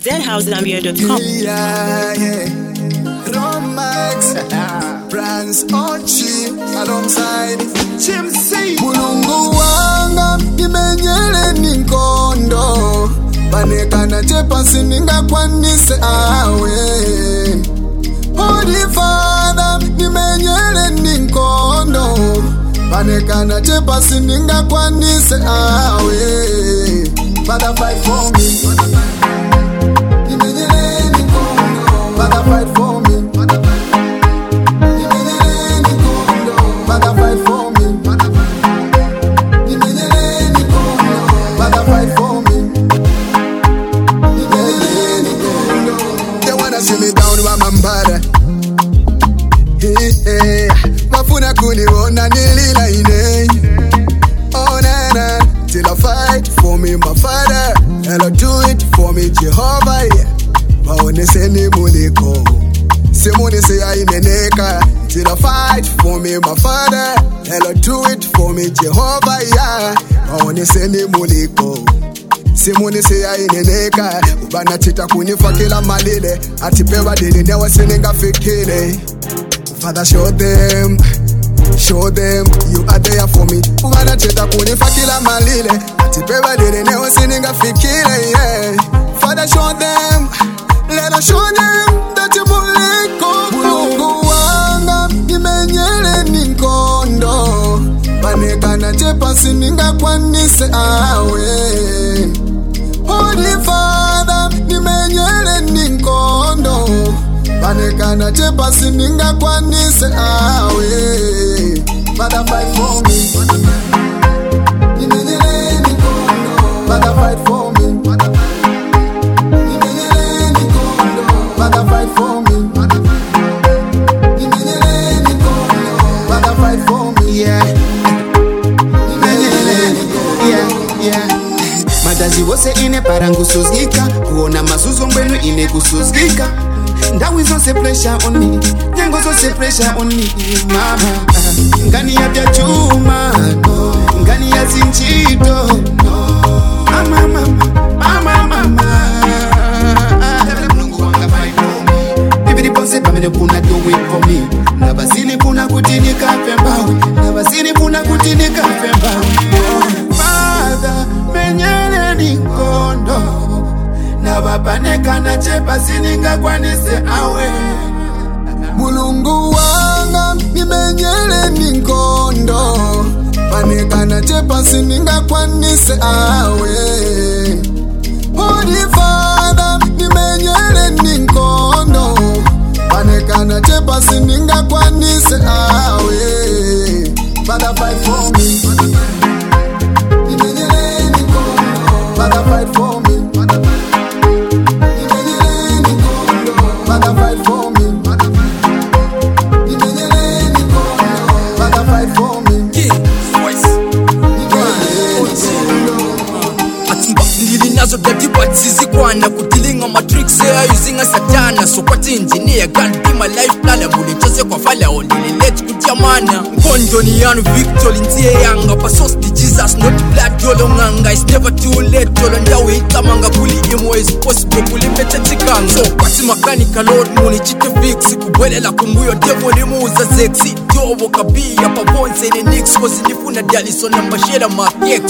zhousegambia.com. Yeah. Romax, Brands Ochi, alongside Chimsey. Mulungu wanga, nimenyele ninkondo. Banekana chepasi ninga kwanise awe. Holy Father, nimenyele ninkondo. Banekana chepasi ninga kwanise awe. Father fight for me. Father fight for me. Father fight for me. Father fight for me. They wanna see me down with my mother. Hey, mafuna kuniona nilila ine. Oh na till I fight for me, my Father. I'll do it for me, Jehovah. Maone seni muliko, simuni se aineneka. Till I fight for me, my Father. Hello, do it for me, Jehovah. Yeah. Maone seni muliko, simuni se aineneka. Ubana chita kunifa kila malile, atipewa dili newa sininga fikile. Father, show them you are there for me. Ubana chita kunifa kila malile, atipewa dili newa sininga fikile. Yeah. Father, show them. Let us show them that you muliko. Mulungu wanga, nimenyele ninkondo. Banekana chepasi ninga kwanise awe. Holy Father, nimenyele ninkondo. Banekana chepasi ninga kwanise awe. Father fight for me. Nimenyele ninkondo. Father fight for me. Father fight for me. Father fight for me. Yeah. Madazi wose ine parangusuzgika, kuona masuzo mbenu ine kusuzgika. Ndawi zonse pressure on me, nyengo zonse pressure on me, mama. Ngani ya vya chuma, ngani ya zinchito, mama. Pamene puna do it for me. Nabasini puna kutini kapembawe. Nabasini puna kutini kapembawe. Father, menyele ninkondo. Nabapaneka na chepa sininga kwanise awe. Mulungu wanga, nimenyele ninkondo. Paneka na chepa sininga kwanise awe. Holy Father, nimenyele ninkondo. Panekana chepa sininga kwanise awe. Father fight for me. Nimenyele ninkondo. Father fight for me. Nimenyele ninkondo. Father fight for me. Nimenyele ninkondo. Father fight for me. Nazo dati batizi kwana kutilinga matrix ya using a satana. So kwa engineer God be my life plan. Muli chose kwa fala ondili let kutamana. Kondo ni yanu victory ntie yanga. Pasos di Jesus not blood jolo nganga. It's never too late jolo ndawe itamanga. Kuli imo is possible kuli mete chikanga. So kwati makanika lord muni chite fix. Kubwele la kumbuyo devil ni muuza sexy. Jowo kabia pa bonse ni nix. Kozi nifuna dialiso na mashela makex.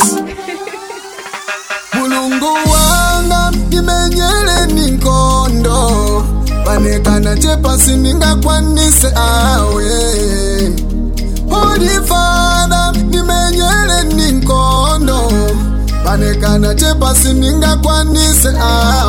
Mulungu wanga, nimenyele ninkondo. Banekana chepasi ninga kwanise awe. Holy Father, nimenyele ninkondo. Banekana chepasi ninga kwanise awe.